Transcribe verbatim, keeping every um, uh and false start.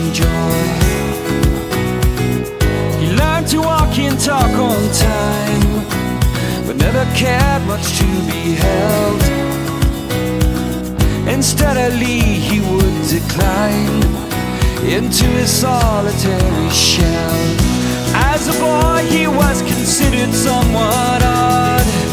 enjoy. He learned to walk and talk on time, but never cared much to be held. And steadily he would decline into his solitary shell. As a boy he was considered somewhat odd,